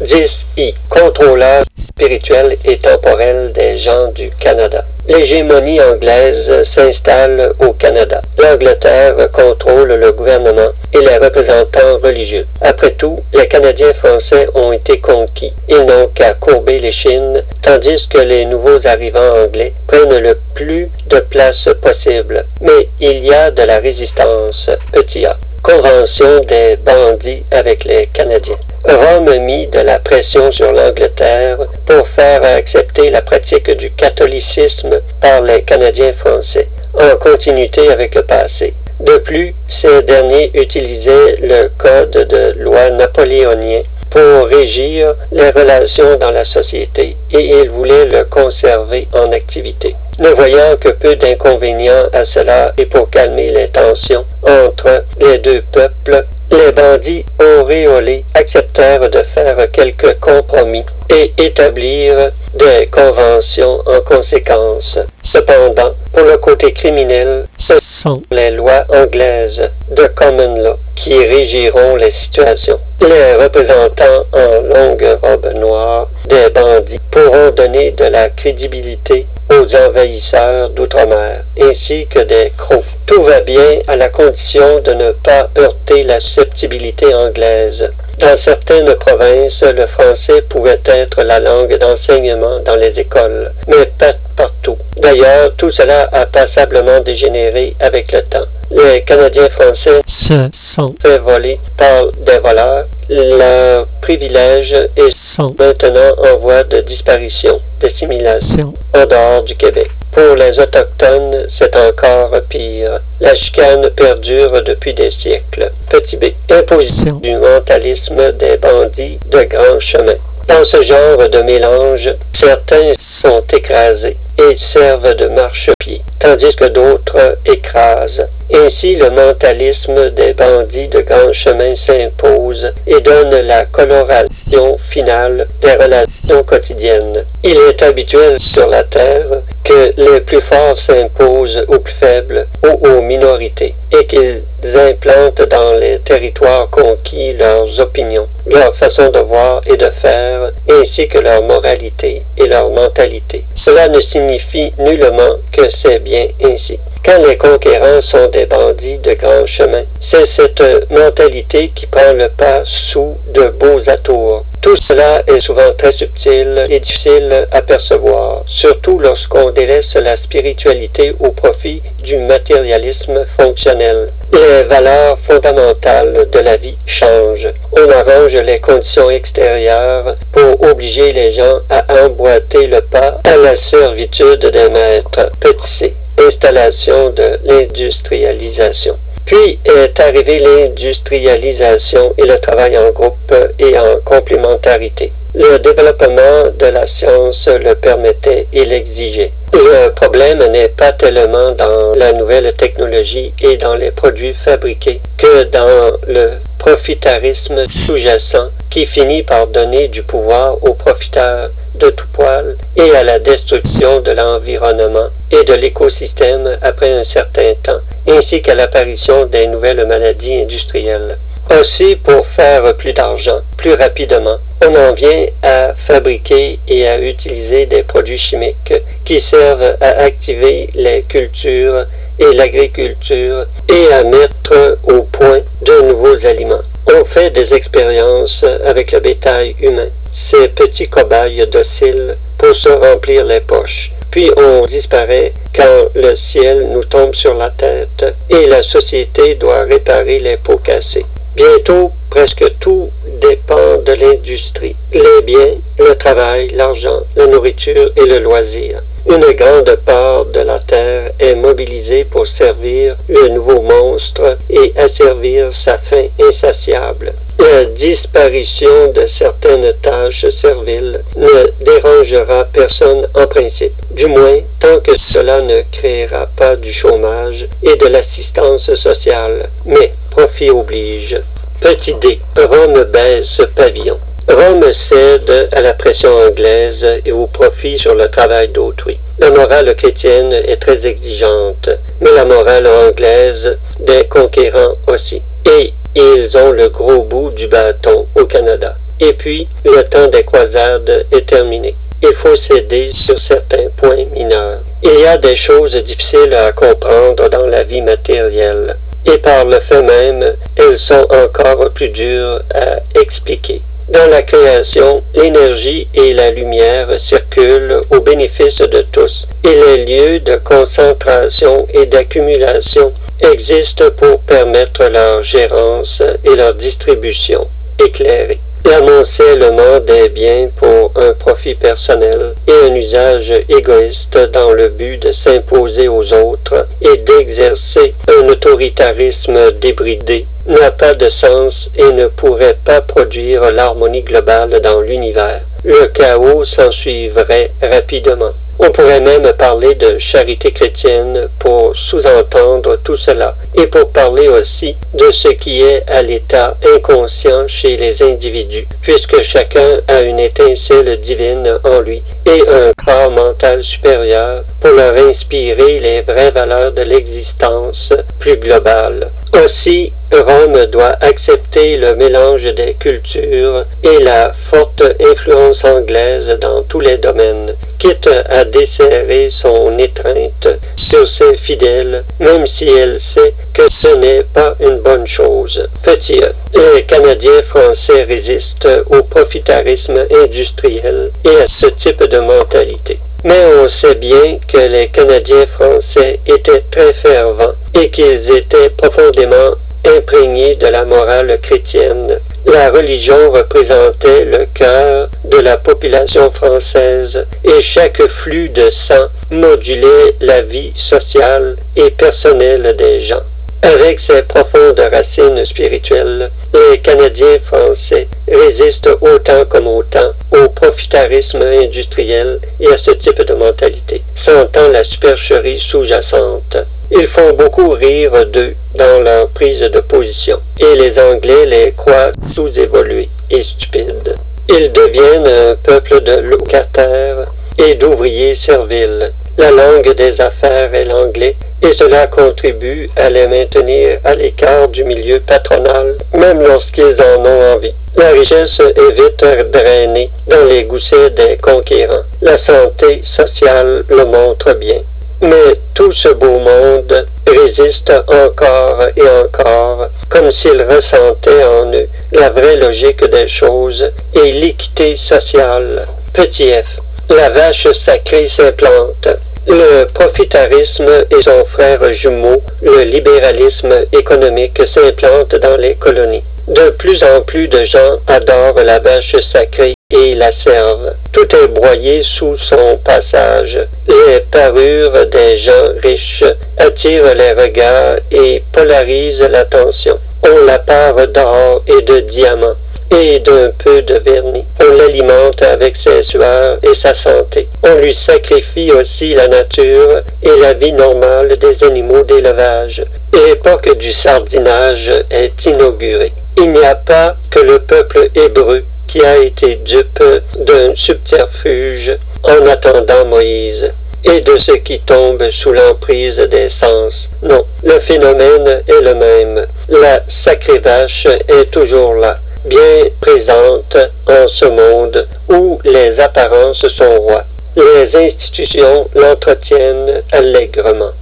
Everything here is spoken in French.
10i. Contrôleur spirituel et temporel des gens du Canada. L'hégémonie anglaise s'installe au Canada. L'Angleterre contrôle le gouvernement et les représentants religieux. Après tout, les Canadiens français ont été conquis. Ils n'ont qu'à courber l'échine, tandis que les nouveaux arrivants anglais prennent le plus de place possible. Mais il y a de la résistance, petit a. Convention des bandits avec les Canadiens. Rome mit de la pression sur l'Angleterre pour faire accepter la pratique du catholicisme par les Canadiens français, en continuité avec le passé. De plus, ces derniers utilisaient le code de loi napoléonien pour régir les relations dans la société et ils voulaient le conserver en activité. Ne voyant que peu d'inconvénients à cela et pour calmer les tensions entre les deux peuples, les bandits auréolés acceptèrent de faire quelques compromis et établir des conventions en conséquence. Cependant, pour le côté criminel, ce sont les lois anglaises de common law qui régiront les situations. Les représentants en longue robe noire des bandits pourront donner de la crédibilité aux envahisseurs d'outre-mer, ainsi que des crocs. Tout va bien à la condition de ne pas heurter la susceptibilité anglaise. Dans certaines provinces, le français pouvait être la langue d'enseignement dans les écoles, mais pas partout. D'ailleurs, tout cela a passablement dégénéré avec le temps. Les Canadiens français se sont fait voler par des voleurs. Leurs privilèges et sont maintenant en voie de disparition, d'assimilation en dehors du Québec. Pour les Autochtones, c'est encore pire. La chicane perdure depuis des siècles. Petit b. Imposition du mentalisme des bandits de grand chemin. Dans ce genre de mélange, certains sont écrasés et servent de marchepied, tandis que d'autres écrasent. Ainsi, le mentalisme des bandits de grand chemin s'impose et donne la coloration finale des relations quotidiennes. Il est habituel sur la Terre que les plus forts s'imposent aux plus faibles ou aux minorités et qu'ils implantent dans les territoires conquis leurs opinions, leur façon de voir et de faire, ainsi que leur moralité et leur mentalité. Cela ne signifie nullement que c'est bien ainsi. Quand les conquérants sont des bandits de grand chemin, c'est cette mentalité qui prend le pas sous de beaux atours. Tout cela est souvent très subtil et difficile à percevoir, surtout lorsqu'on délaisse la spiritualité au profit du matérialisme fonctionnel. Les valeurs fondamentales de la vie changent. On arrange les conditions extérieures pour obliger les gens à emboîter le pas à la servitude des maîtres. Petit c. Installation de l'industrialisation. Puis est arrivée l'industrialisation et le travail en groupe et en complémentarité. Le développement de la science le permettait et l'exigeait. Le problème n'est pas tellement dans la nouvelle technologie et dans les produits fabriqués que dans le profitarisme sous-jacent qui finit par donner du pouvoir aux profiteurs de tout poil et à la destruction de l'environnement et de l'écosystème après un certain temps, ainsi qu'à l'apparition des nouvelles maladies industrielles. Aussi, pour faire plus d'argent, plus rapidement, on en vient à fabriquer et à utiliser des produits chimiques qui servent à activer les cultures et l'agriculture et à mettre au point de nouveaux aliments. On fait des expériences avec le bétail humain, ces petits cobayes dociles pour se remplir les poches. Puis on disparaît quand le ciel nous tombe sur la tête et la société doit réparer les pots cassés. Bientôt, presque tout dépend de l'industrie. Les biens, le travail, l'argent, la nourriture et le loisir. Une grande part de la terre est mobilisée pour servir le nouveau monstre et asservir sa faim insatiable. La disparition de certaines tâches serviles ne dérangera personne en principe, du moins tant que cela ne créera pas du chômage et de l'assistance sociale. Mais profit oblige. Petit d. Rome baisse pavillon. Rome cède à la pression anglaise et au profit sur le travail d'autrui. La morale chrétienne est très exigeante, mais la morale anglaise des conquérants aussi. Et ils ont le gros bout du bâton au Canada. Et puis, le temps des croisades est terminé. Il faut céder sur certains points mineurs. Il y a des choses difficiles à comprendre dans la vie matérielle, et par le fait même, elles sont encore plus dures à expliquer. Dans la création, l'énergie et la lumière circulent au bénéfice de tous, et les lieux de concentration et d'accumulation existent pour permettre leur gérance et leur distribution éclairée. L'amoncellement des biens pour un profit personnel et un usage égoïste dans le but de s'imposer aux autres et d'exercer un autoritarisme débridé n'a pas de sens et ne pourrait pas produire l'harmonie globale dans l'univers. Le chaos s'ensuivrait rapidement. On pourrait même parler de charité chrétienne pour sous-entendre tout cela et pour parler aussi de ce qui est à l'état inconscient chez les individus, puisque chacun a une étincelle divine en lui et un corps mental supérieur pour leur inspirer les vraies valeurs de l'existence plus globale. Aussi, Rome doit accepter le mélange des cultures et la forte influence anglaise dans tous les domaines, quitte à desserrer son étreinte sur ses fidèles, même si elle sait que ce n'est pas une bonne chose. Petit e, les Canadiens français résistent au profitarisme industriel et à ce type de mentalité. Mais on sait bien que les Canadiens français étaient très fervents et qu'ils étaient profondément imprégnés de la morale chrétienne. La religion représentait le cœur de la population française et chaque flux de sang modulait la vie sociale et personnelle des gens. Avec ses profondes racines spirituelles, les Canadiens français résistent autant comme autant au profitarisme industriel et à ce type de mentalité, sentant la supercherie sous-jacente. Ils font beaucoup rire d'eux dans leur prise de position, et les Anglais les croient sous-évolués et stupides. Ils deviennent un peuple de locataires et d'ouvriers serviles. La langue des affaires est l'anglais, et cela contribue à les maintenir à l'écart du milieu patronal, même lorsqu'ils en ont envie. La richesse est vite drainée dans les goussets des conquérants. La santé sociale le montre bien. Mais tout ce beau monde résiste encore et encore, comme s'il ressentait en eux la vraie logique des choses et l'équité sociale. Petit f. La vache sacrée s'implante. Le profitarisme et son frère jumeau, le libéralisme économique, s'implantent dans les colonies. De plus en plus de gens adorent la vache sacrée et la servent. Tout est broyé sous son passage. Les parures des gens riches attirent les regards et polarisent l'attention. On la pare d'or et de diamants et d'un peu de vernis. On l'alimente avec ses sueurs et sa santé. On lui sacrifie aussi la nature et la vie normale des animaux d'élevage. L'époque du sardinage est inaugurée. Il n'y a pas que le peuple hébreu qui a été dupe d'un subterfuge en attendant Moïse et de ce qui tombe sous l'emprise des sens. Non, le phénomène est le même. La sacrée vache est toujours là, bien présente en ce monde où les apparences sont rois. Les institutions l'entretiennent allègrement.